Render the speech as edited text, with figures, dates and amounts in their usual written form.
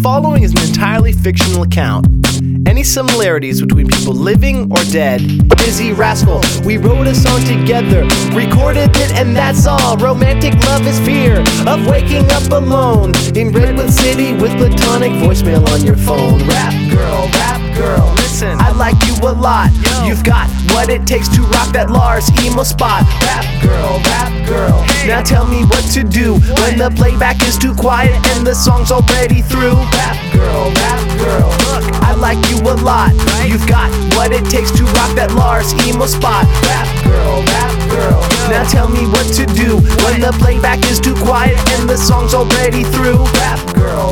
following is an entirely fictional account. Any similarities between people living or dead? Busy Rascal, we wrote a song together, recorded it, and that's all. Romantic love is fear of waking up alone in Redwood City with platonic voicemail on your phone. Rap girl, listen, I like you a lot. You've got what it takes to rock that Lars emo spot. Rap girl, now tell me what to do when the playback is too quiet and the song's already through. Rap girl, look, I like you a lot. You've got what it takes to rock that Lars emo spot. Rap girl, now tell me what to do when the playback is too quiet and the song's already through. Rap girl.